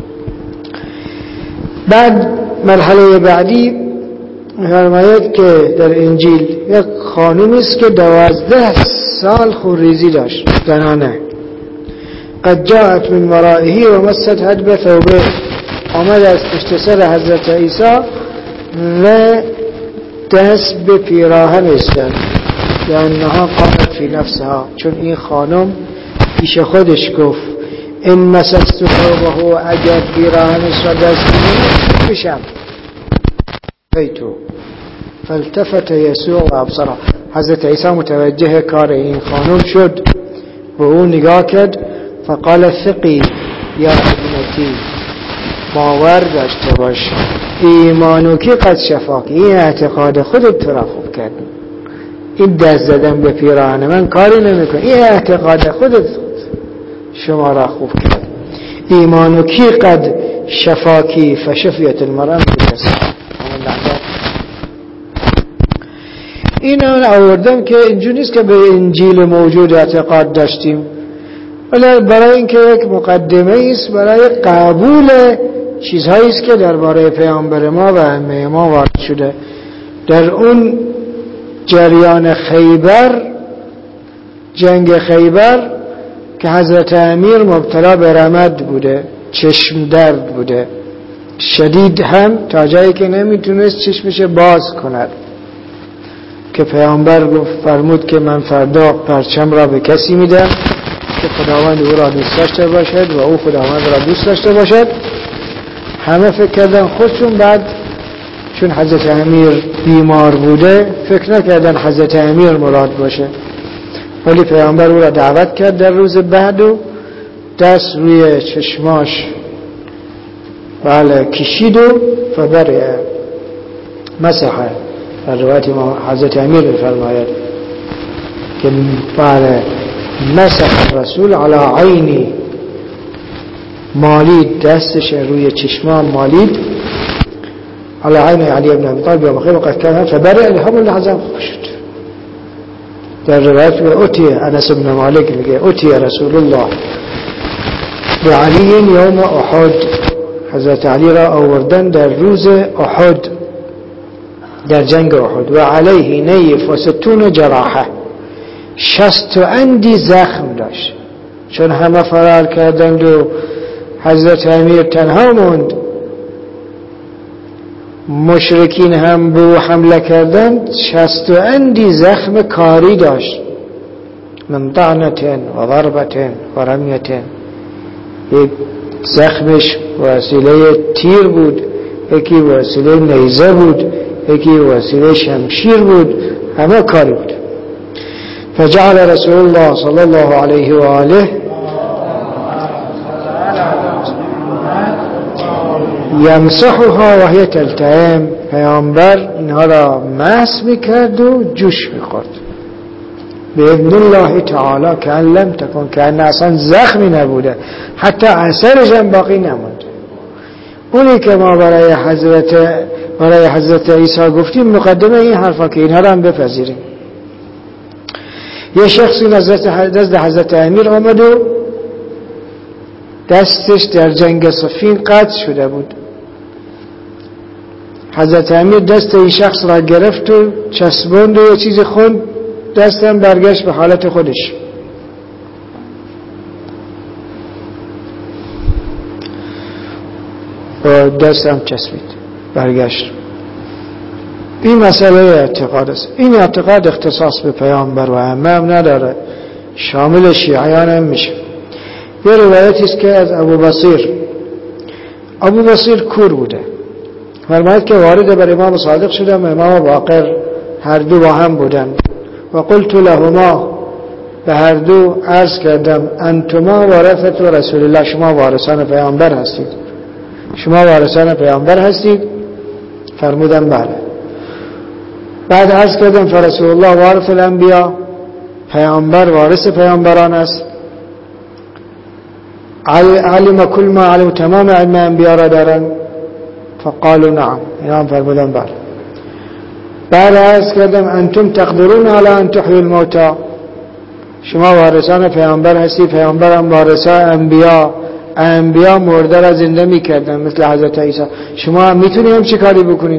بعد مرحله بعدی فرماید که در انجیل یک خانومی است که دوازده سال خونریزی داشت، زنانه، قد جاءت من ورائه و مست هدب ثوبه، آمد از پشت سر حضرت عیسی و دست به پیراهنش زد، لانها قالت فی نفسها، چون این خانم پیش خودش گفت این مسست ثوبه، اگر پیراهنش را دست بگیرم بشم. بیتو فالتفت یسوع و ابصرها، حضرت عیسی متوجه کار این خانم شد و او نگاه کرد، فقال ثقی یا ابنتی، باور داشته باش، ایمانو که قد شفاک، این اعتقاد خودت تو را خوب کرد، این دست زدن به پیراهن من کاری نمیکنه، این اعتقاد خودت شما را خوب کرد. ایمانو که قد شفاکی فشفیت المرأة بکسا. این اون آوردم که اینجوری نیست که به انجیل موجود اعتقاد داشتیم، ولی برای اینکه یک مقدمه است برای قبول چیزهایی است که درباره پیامبر ما و ائمه ما وارد شده. در اون جریان خیبر، جنگ خیبر که حضرت امیر مبتلا به رمد بوده، چشم درد بوده شدید، هم تا جایی که نمیتونست چشمش باز کند، که پیامبر گفت فرمود که من فردا پرچم را به کسی میدم که خداوند او را دوست داشته باشد و او خداوند را دوست داشته باشد. همه فکر کردن خودشون، بعد چون حضرت امیر بیمار بوده فکر نکردن حضرت امیر مراد باشه، ولی پیامبر او را دعوت کرد در روز بعد و دست روی چشماش بله کشید و فبرئ مسح. در روایت ما حضرت امیر فرماید که بله مسح رسول علی عینی، مالید دستش روی چشمان، مالید علی عین علی ابن ابی طالب و خیر وقت کردن فبرئ الهم لحظه خوب شد. در روایت اوتی انس بن مالک میگه اوتی رسول الله به علی یوم احد، حضرت علی را آوردن در روز احد، در جنگ احد، و علیه نیف و ستون جراحه، شست و اندی زخم داشت، چون همه فرار کردند و حضرت امیر تنها موند. مشرکین هم به او حمله کردند شصت و اندی زخم کاری داشت، من طعنتن و ضربتن و رمیتن. یک زخمش وسیله تیر بود، یکی وسیله نیزه بود، یکی وسیله شمشیر بود، همه کاری بود. فجعل رسول الله صلی الله علیه و آله یمسحها و هی تلتئم، پیامبر اینها را مسح میکرد و جوش میخورد باذن الله تعالی، که ان لم تکن، که ان اصلا زخمی نبوده، حتی اثرش هم باقی نمونده. اونی که ما برای حضرت برای حضرت عیسی گفتیم مقدمه این حرفا که اینها را هم بپذیریم. یه شخصی نزد حضرت امیر آمد و دستش در جنگ صفین قطع شده بود. حضرت امیر دست این شخص را گرفت و چسباند و یه چیز خوند، دستم برگشت به حالت خودش. و دستم چسبید برگشت. این مسئله اعتقاد است. این اعتقاد اختصاص به پیامبر و ائمه هم نداره، شامل شیعیان هم میشه. یه روایتی است که از ابو بصیر ابو بصیر کور بوده، فرماید که وارد بر امام صادق شدم، امام باقر هر دو با هم بودن و قلت لهما، به هر دو عرض کردم انتما ورثت رسول الله، شما وارثان پیامبر هستید، شما وارثان پیامبر هستید؟ فرمودن بله. بعد عرض کردم فرسول الله وارث الانبیاء، پیامبر وارث پیامبران است، علم کل ما علم، تمام علم انبیاء را دارن؟ فقالوا نعم، اینا فرمودن بله. بعد عرض کردم انتم تقدرون علی ان تحیوا الموتى، شما وارثان پیامبر هستی، پیامبر هم وارثان انبیاء، انبیاء مرده را زنده میکردن مثل حضرت عیسی، شما هم میتونید هم چه کاری بکنید؟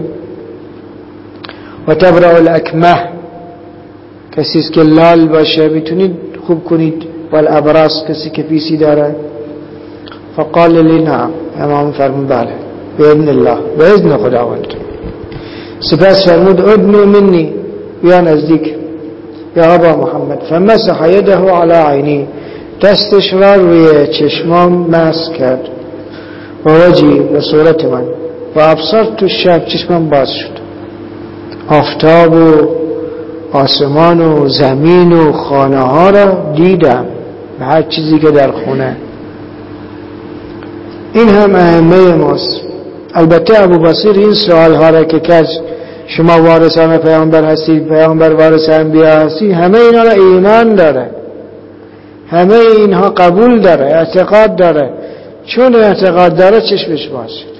و تبرئ الاکمه، کسی که لال باشه میتونید خوب کنید، و الابرص، کسی که پیسی داره. فقال لی نعم، امام فرمود بله باذن الله، به اذن خداوند. سپس فرمود ادنو منی، بیا نزدیک یا ابا محمد. فمسح یده علی عینی، دستش را روی چشمام مسح کرد، و وجهی، و صورت من، و ابصرت الشمس، چشمم باز شد، آفتاب و آسمان و زمین و خانه ها را دیدم، به هر چیزی که در خونه. این هم ائمه ماست. البته ابو بصیر این سوال ها را که کرد شما وارثان پیامبر هستید، پیامبر وارث انبیا هستید، همه اینا را ایمان داره، همه اینها قبول داره، اعتقاد داره. چون اعتقاد داره چشمش باز شد.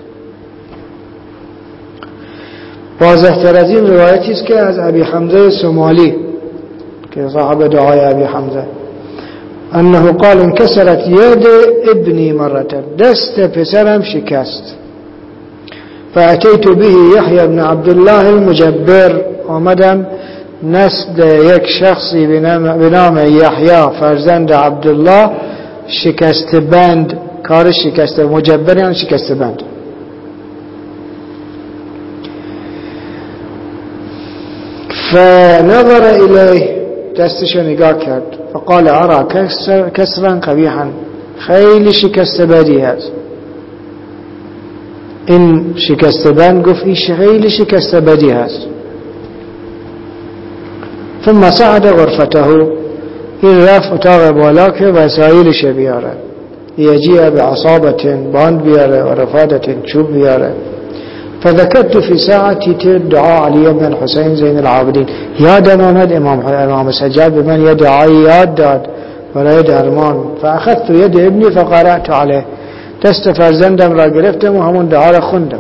واضح تر از این روایتی است که از ابی حمزه سمالی که صاحب دعای ابی حمزه انه قال انکسرت ید ابنی مرتا، دست پسرم شکست. فاتیت به یحیی بن عبدالله المجبر، آمدم نزد یک شخصی به نام یحیی فرزند عبدالله شکست بند، کار شکست مجبر یعنی شکست بند. فنظر الیه، دستشو نگاه کرد، فقال ارى کسر کسرا قبیحا، خیلی شکست بدی هست. این شکست بند گفت این خیلی شکست بدی هست. ثم صعد غرفته، این رفت اتاق بالا که وسایلش بیاره، یجیع بعصابت، باند بیاره، و رفادت، چوب بیاره. فذكرت في ساعتي دعاء علي بن الحسين زين العابدين، یادم آمد امام امام سجاد به من یه دعایی یاد داد برای درمان. فاخذت ید ابنی فقرأت عليه، دست فرزندم را گرفتم و همون دعا را خوندم.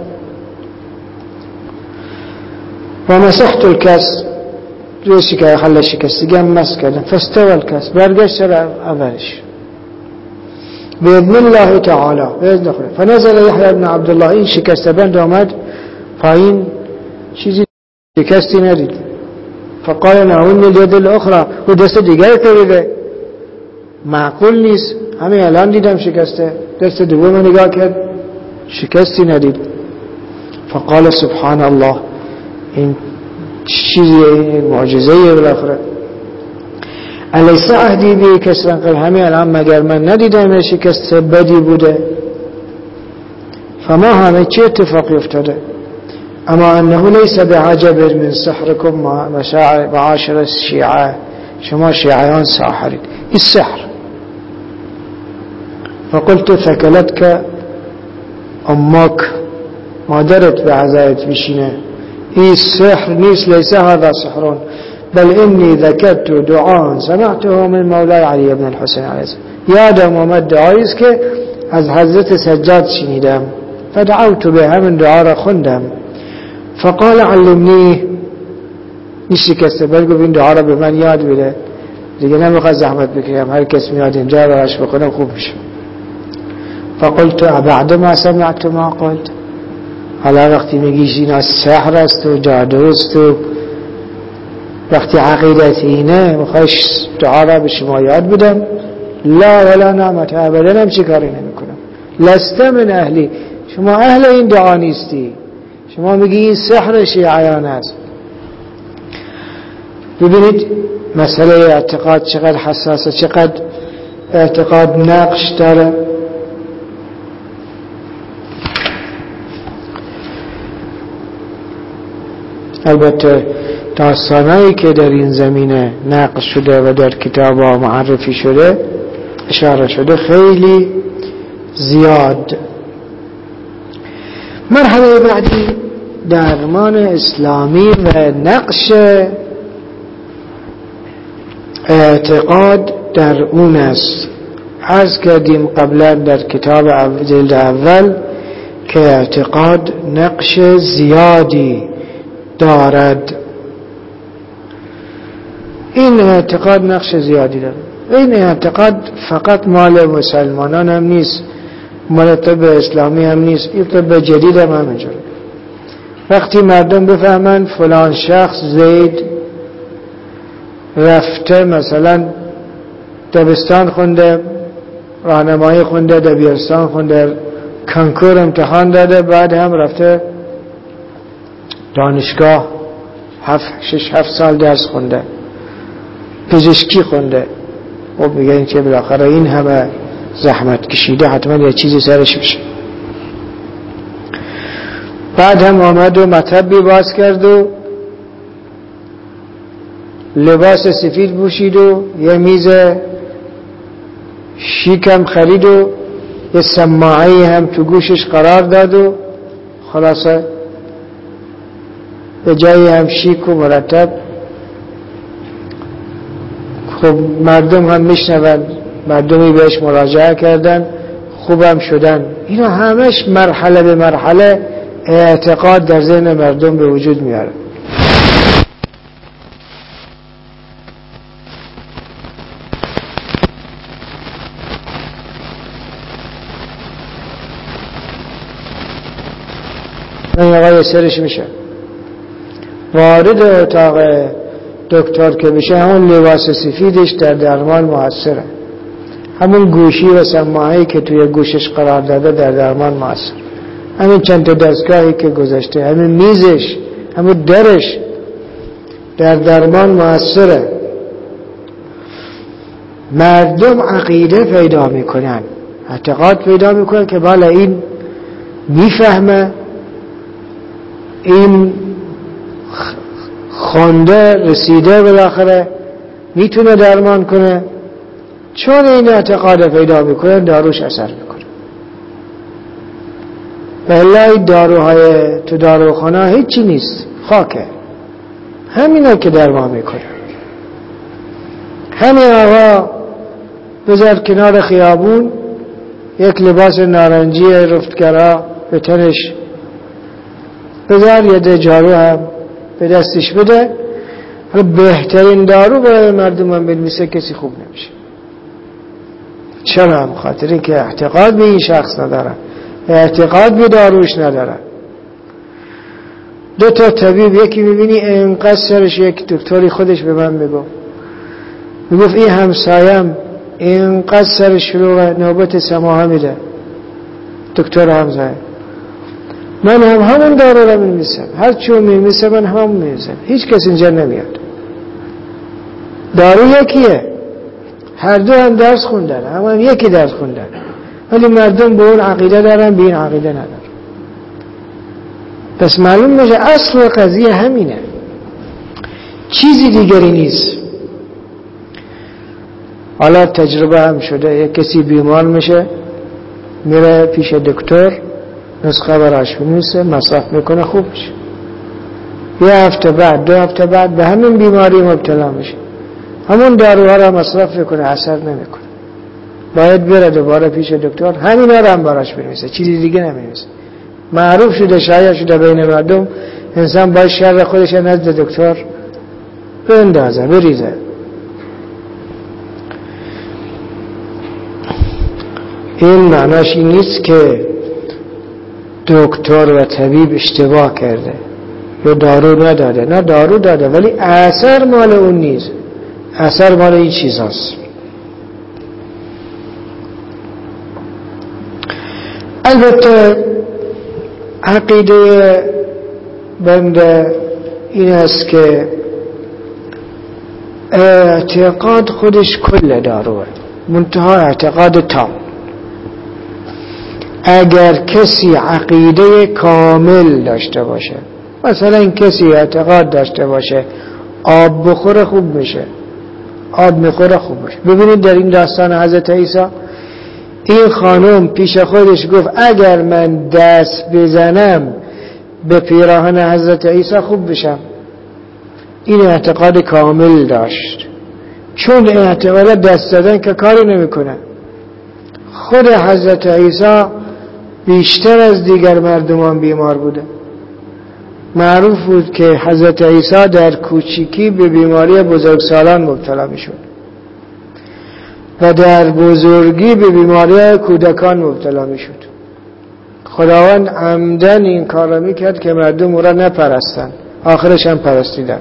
و مسحت الكاس، روی شکای خل شکستگی هم مس کردم. فاستوى الكاس، برگشت سر اولش باذن الله تعالی، باذن خدا. فنزل یحیی بن عبدالله، این شکسته بند آمد پایین، چیزی شکستی ندید. فقال نعون الید الاخرى، و دست دیگر تریده، معقول نیست، همین الان دیدم شکسته. دست دوم نگاه کرد، شکستی ندید. فقال سبحان الله، این چیزیه، این معجزه‌ایه بالاخره. الیس عهدی بی کسرا قبل، همین الان مگر من ندیدم شکست بدی بوده؟ فما همه چه اتفاقی افتاده؟ اما انه لیس بعجب من سحركم معاشر الشیعه، شما شیعیان ساحرید، این سحر. فقلت ثکلتك امك، مادرت به عزایت بشینه، این سحر نیست، لیس هذا سحر بل انی ذکرت دعاء سمعته من مولای علی بن الحسین علیه السلام، یادم آمد دعایی است که از حضرت سجاد شنیدم، فدعوت به، همین دعا را خوندم. فقال علمنی، نیشی کسی بلگو این دعا را به من یاد بده، دیگه نمیخواد زحمت بکنم، هر کس میاد اینجا براش بکنم خوب میشه. فقلت بعد ما سمعت ما قلت، حالا وقتی میگیش اینا سحر است و جادو است و وقتی عقیدت اینه میخوایش دعا را به شما یاد بدم؟ لا ولا نعمت، ابدا هم چی کاری نمی کنم. لست من اهلی، شما اهل این دعا نیستی، شما میگی این سحر شیعیان است. ببینید مسئله اعتقاد چقدر حساسه، چقدر اعتقاد نقش داره. البته داستانایی که در این زمینه نقش شده و در کتاب ها معرفی شده، اشاره شده، خیلی زیاد. مرحله بعدی درمان اسلامی و نقش اعتقاد در اون است. عرض کردیم قبلا در کتاب جلد اول که اعتقاد نقش زیادی دارد. این اعتقاد نقش زیادی دارد. این اعتقاد فقط مال مسلمانان هم نیست، مال طب اسلامی هم نیست، این طب جدید هم همینجوره. وقتی مردم بفهمن فلان شخص زید رفته مثلا دبستان خونده، راهنمایی خونده، دبیرستان خونده، کنکور امتحان داده، بعد هم رفته دانشگاه هفت شش هفت سال درس خونده، پزشکی خونده، و میگن که بالاخره این همه زحمت کشیده حتما یه چیزی سرش میشه. بعد هم آمد و مطبی باز کرد و لباس سفید پوشید و یه میز شیکم خرید و یه سماعی هم تو گوشش قرار داد و خلاصه به جایی هم شیک و مرتب. خب مردم هم میشنون، مردمی بهش مراجعه کردن، خوبم شدن. اینا همش مرحله به مرحله اعتقاد در ذهن مردم به وجود میاره. این آقای سرش میشه وارد اتاق دکتر که بشه، همون لباس سفیدش در درمان موثره، همون گوشی و سماعه‌ای که توی گوشش قرار داده در درمان موثر، همین چند تا دستگاهی که گذاشته، همین میزش، همون درش در درمان موثره. مردم عقیده پیدا میکنن، اعتقاد پیدا میکنن که بالا این میفهمه، این خونده رسیده بالاخره میتونه درمان کنه. چون این اعتقاد پیدا میکنه داروش اثر میکنه. بله داروهای تو داروخانه هیچی نیست، خاکه، همینا که درمان میکنه. همین آقا بذار کنار خیابون یک لباس نارنجی رفتگرا به تنش بذار، یه ده جارو هم به دستش بده، بهترین دارو برای مردم هم بنویسه، کسی خوب نمیشه. چرا؟ هم خاطر این که اعتقاد به این شخص نداره، اعتقاد به داروش نداره. دو تا طبیب، یکی میبینی اینقدر سرش، یک دکتری خودش به من میگو میگفت این همسایم اینقدر سرش شلوغه نوبت سماها میده، دکتر همسایه من هم همون دارو رو می‌نویسم، هر چیو می‌نویسم من هم می‌نویسم، هیچ کس اینجا نمیاد. دارو یکیه، هر دو هم درس خوندن، هم, هم یکی درس خوندن، ولی مردم به اون عقیده دارن، به این عقیده ندارن. پس معلوم میشه اصل قضیه همینه، چیزی دیگری نیست. حالا تجربه هم شده، یک کسی بیمار میشه میره پیش دکتر، نسخه براش می‌نویسه، مصرف میکنه، خوب میشه. یه هفته بعد، دو هفته بعد به همین بیماری مبتلا میشه، همون داروها را مصرف میکنه، اثر نمیکنه. باید بره دوباره پیش دکتر، همین را هم براش بنویسه، چیزی دیگه نمی‌نویسه. معروف شده، شایع شده بین مردم، انسان باید شر خودش نزد دکتر بندازه، بریزه. این معناش این نیست که دکتر و طبیب اشتباه کرده یا دارو نداده، نه دارو داده، ولی اثر مال اون نیست، اثر مال این چیز هست. البته عقیده بنده این است که اعتقاد خودش کل داروه، منتها اعتقاد تام. اگر کسی عقیده کامل داشته باشه، مثلا کسی اعتقاد داشته باشه آب بخوره خوب میشه، آب میخوره خوب میشه. ببینید در این داستان حضرت عیسی، این خانم پیش خودش گفت اگر من دست بزنم به پیراهن حضرت عیسی خوب بشم. این اعتقاد کامل داشت، چون اعتقاد دست زدن که کاری نمیکنه. خود حضرت عیسی بیشتر از دیگر مردمان بیمار بوده. معروف بود که حضرت عیسی در کوچیکی به بیماری بزرگسالان مبتلا میشد و در بزرگی به بیماری کودکان مبتلا میشد. خداوند عمدن این کار را میکرد که مردم او را نپرستن، آخرش هم پرستیدن.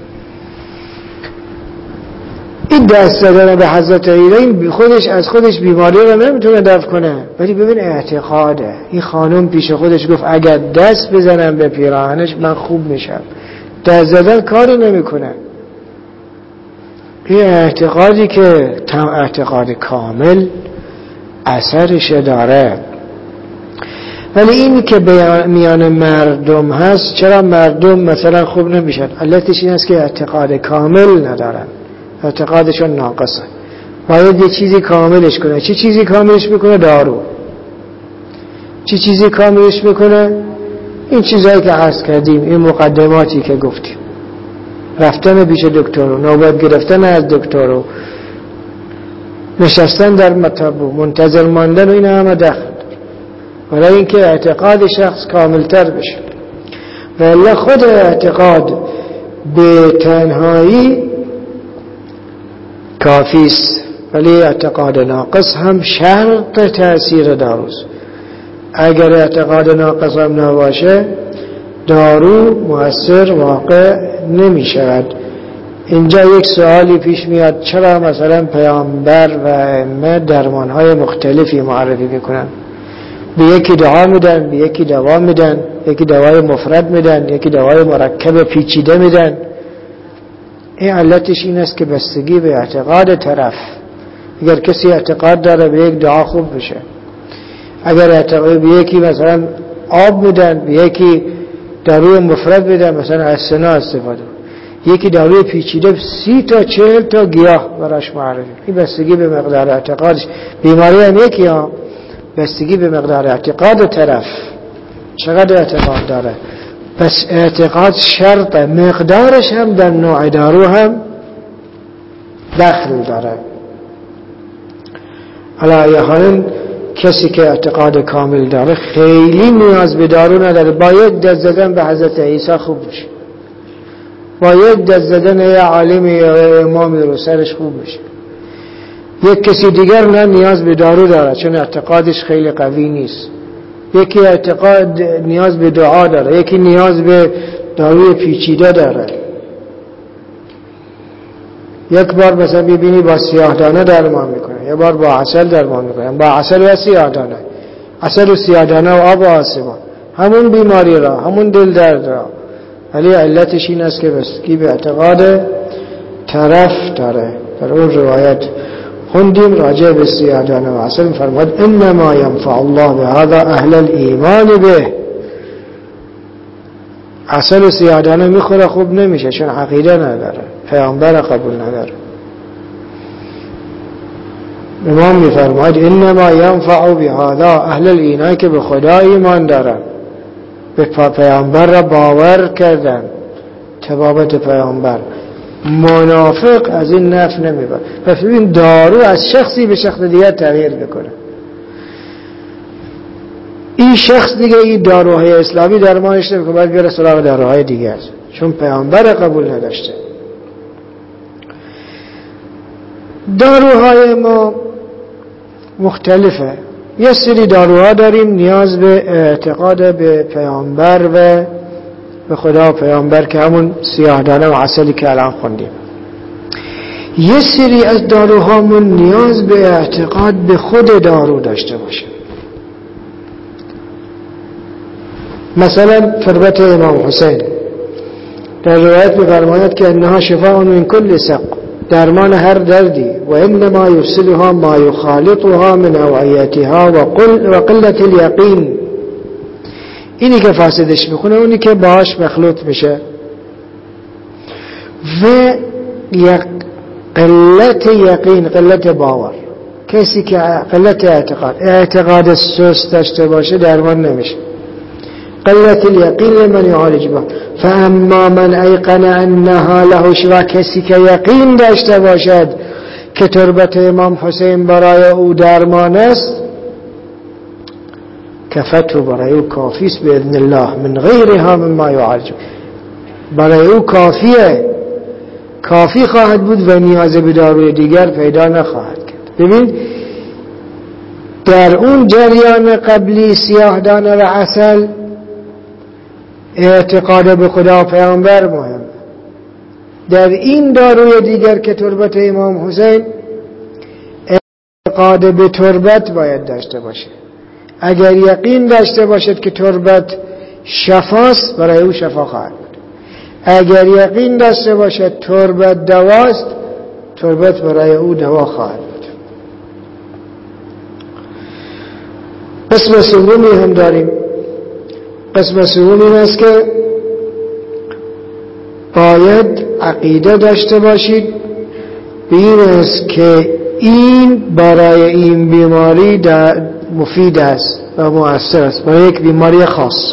این دست زدن به حضرت عیسی این خودش از خودش بیماری را نمیتونه دفع کنه، ولی ببین اعتقاده. این خانم پیش خودش گفت اگر دست بزنم به پیراهنش من خوب میشم. دست زدن کاری نمیکنه. این اعتقادی که تم اعتقاد کامل اثرش داره. ولی این که میان مردم هست، چرا مردم مثلا خوب نمیشن؟ علتش این است که اعتقاد کامل ندارن، اعتقادشون ناقصه. باید یه چیزی کاملش کنه. چی چیزی کاملش میکنه؟ دارو. چی چیزی کاملش میکنه؟ این چیزایی که عرض کردیم، این مقدماتی که گفتیم، رفتن پیش دکتر و نوبت گرفتن از دکتر و نشستن در مطب و منتظر ماندن و این همه دخل داره، برای اینکه اعتقاد شخص کاملتر بشه. ولی خود اعتقاد به تنهایی کافی است، ولی اعتقاد ناقص هم شرط تأثیر داروست. اگر اعتقاد ناقص هم نباشه دارو مؤثر واقع نمی شود. اینجا یک سوالی پیش میاد، چرا مثلا پیامبر و ائمه درمانهای مختلفی معرفی میکنن؟ به یکی دعا میدن، به یکی دوا میدن، یکی دوای مفرد میدن، یکی دوای مرکب پیچیده میدن. این علتش این است که بستگی به اعتقاد طرف. اگر کسی اعتقاد داره به یک دعا خوب بشه، اگر اعتقاد به یکی مثلا آب میدن، به یکی داروی مفرد میدن، مثلا از سنا استفاده، یکی داروی پیچیده سی تا چهل تا گیاه براش معرفی. این بستگی به مقدار اعتقادش. بیماری هم یکی ها، بستگی به مقدار اعتقاد طرف، چقدر اعتقاد داره. پس اعتقاد شرط، مقدارش هم در نوع دارو هم دخل داره. حالا یه حال کسی که اعتقاد کامل داره خیلی نیاز به دارو نداره. باید دست زدن به حضرت عیسی خوب بشه، باید دست زدن یه عالمی یا امامی رو سرش خوب بشه. یک کسی دیگر نه نیاز به دارو داره چون اعتقادش خیلی قوی نیست. یکی اعتقاد نیاز به دعا داره، یکی نیاز به داروی پیچیده داره. یک بار مثلا ببینی با سیاه دانه درمان میکنه، یک بار با عسل درمان میکنه، با عسل و سیاه دانه، عسل و سیاه دانه و آب و آسمان، همون بیماری را، همون دل درد را، ولی علتش این است که بستگی به اعتقاد طرف داره. در اون روایت خوندیم راجع به سیادان و عسل فرمود انما ينفع الله بهذا اهل الایمان به. عسل سیادانه میخوره خوب نمیشه چون عقیده نداره، پیامبر قبول نداره. امام میفرماید انما ينفع بهذا اهل الایمان که به خدا ایمان دارن، به پیامبر را باور کردن، تبابت پیامبر. منافق از این نفع نمیبره. پس این دارو از شخصی به شخص دیگر تغییر میکنه. این شخص دیگه این داروهای اسلامی درمانش نمیکنه، باید بیاره سراغ داروهای دیگر چون پیامبر قبول نداشته. داروهای ما مختلفه. یه سری داروها داریم نیاز به اعتقاد به پیامبر و به خدا و پیامبر که همون سیاه‌دانه و عسلی که الان خوندیم. یه سری از داروهامون نیاز به اعتقاد به خود دارو داشته باشه. مثلا فربت امام حسین در روایت می‌فرماید که انها شفاء من کل سقم، درمان هر دردی، و انما یفسدها ما یخالطها من اوعیتها و قلت الیقین. اینی که فاسدش میکنه اونی که باهاش مخلوط میشه و یک قلت یقین، قلت باور. کسی که قلت اعتقاد اعتقاد سست داشته باشه درمان نمیشه. قلت الیقین لمن یعالج به فاما من ایقن انها له شفاء، کسی که یقین داشته باشد که تربت امام حسین برای او درمان است، کفتو برای او کافیست باذن الله من غیرها مما یعالج، برای او کافیه، کافی خواهد بود و نیاز به داروی دیگر پیدا نخواهد کرد. ببین در اون جریان قبلی سیاه‌دانه و عسل اعتقاد به خدا و پیامبر مهم. در این داروی دیگر که تربت امام حسین اعتقاد به تربت باید داشته باشه. اگر یقین داشته باشد که تربت شفاست برای او شفا خواهد بود. اگر یقین داشته باشد تربت دواست، تربت برای او دوا خواهد بود. قسم سومی هم داریم. قسم سوم این است که باید عقیده داشته باشید به این است که این برای این بیماری مفید است و مؤثر است برای یک بیماری خاص.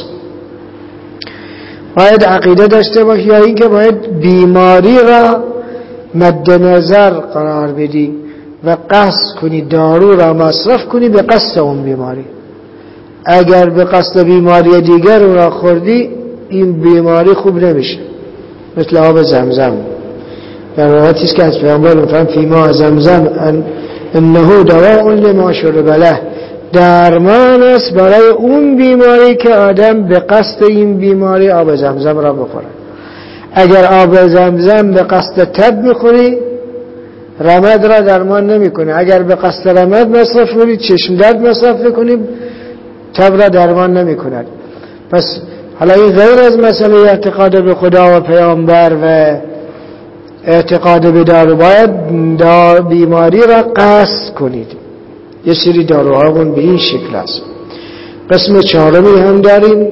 باید عقیده داشته باشید یا اینکه باید بیماری را مد نظر قرار بدی و قصد کنی دارو را مصرف کنی به قصد اون بیماری. اگر به قصد بیماری دیگر اون را خوردی این بیماری خوب نمیشه. مثل آب زمزم در روایتی است که از پیامبر میفرماید فیما زمزم ان انه دواء لما شرب له، درمان است برای اون بیماری که آدم به قصد این بیماری آب زمزم را بخوره. اگر آب زمزم به قصد تب میخوری رمد را درمان نمیکنه. اگر به قصد رمد مصرف کنی، چشم درد مصرف کنی، تب را درمان نمیکند. پس حالا این غیر از مسئله اعتقاد به خدا و پیامبر و اعتقاد به دارو، باید دار بیماری را قصد کنید. یه سری داروهامون به این شکل است. قسم چهارمی هم داریم،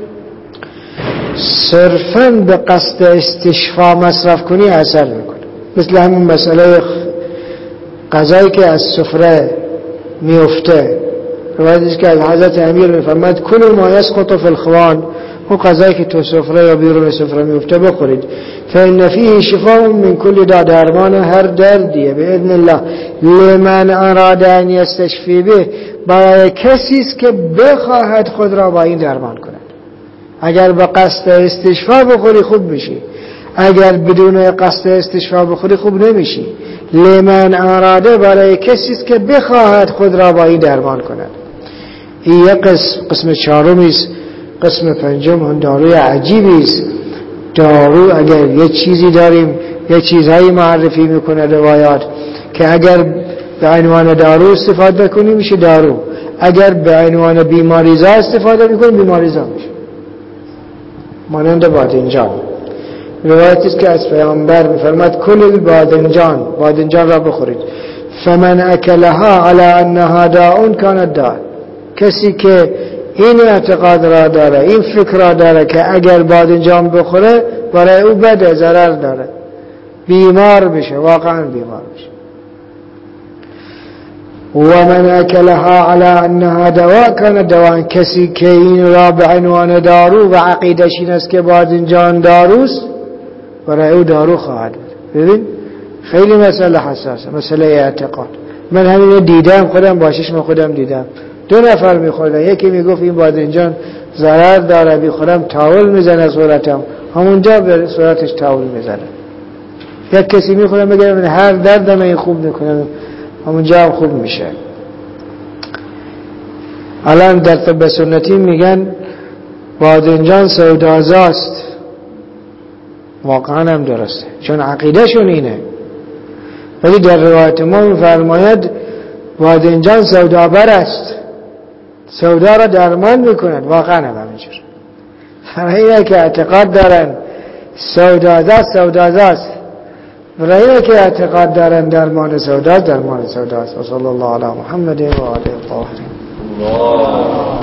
صرفاً به قصد استشفا مصرف کنی اثر میکنه. مثل همون مسئله غذایی که از سفره میفته، روایتی که از حضرت امیر میفرماید کلوا ما یسقط فی الخوان، اون غذایی که تو سفره یا بیرون سفره میفته بخورید. فإن فیه شفاء من کل داء، درمان هر دردیه باذن الله. لمن اراد ان یستشفی به، برای کسی است که بخواهد خود را با این درمان کند. اگر به قصد استشفا بخوری خوب میشی، اگر بدون قصد استشفا بخوری خوب نمیشی. لمن اراده برای کسی است که بخواهد خود را با این درمان کند. این یک قسم قسم چهارمی است. قسم پنجم هم داروی عجیبی است. دارو اگر یه چیزی داریم، یه چیزهایی معرفی میکنه روایات که اگر به عنوان دارو استفاده کنی میشه دارو، اگر به عنوان بیماریزا استفاده میکنیم بیماریزا میشه، مانند بادنجان. روایت است که از پیامبر میفرماد کل البادنجان، بادنجان را بخورید، فمن اکلها علی انها داء کانت داء. کسی که این اعتقاد را داره، این فکر را داره که اگر بادنجان بخوره برای او بده، ضرر داره، بیمار بشه، واقعا بیمار بشه. و من اکلها علی انها دواء کانت دواء. کسی که این را به عنوان دارو و عقیدش این است که بادنجان داروست، برای او دارو خواهد بود. ببین خیلی مسئله حساسه، مسئله اعتقاد. من همین دیدم، خودم باشش من خودم دیدم، دو نفر میخوردن، یکی میگفت این بادنجان ضرر داره، بیخورم تاول میزنه صورتم، همونجا به صورتش تاول میزنه. یک کسی میخوره بگه من هر دردم این خوب میکنه، همونجا هم خوب میشه. الان در طب سنتی میگن بادنجان سودازاست، واقعا هم درسته چون عقیده شون اینه. ولی در روایت ما میفرماید بادنجان سودابر است، سودا را درمان میکند، واقعا هم همینجور. برای که اعتقاد دارن سودازاست سودازاست، برای که اعتقاد دارن درمان سوداست درمان سوداست. و صلی الله علی محمد و آله الطاهرین.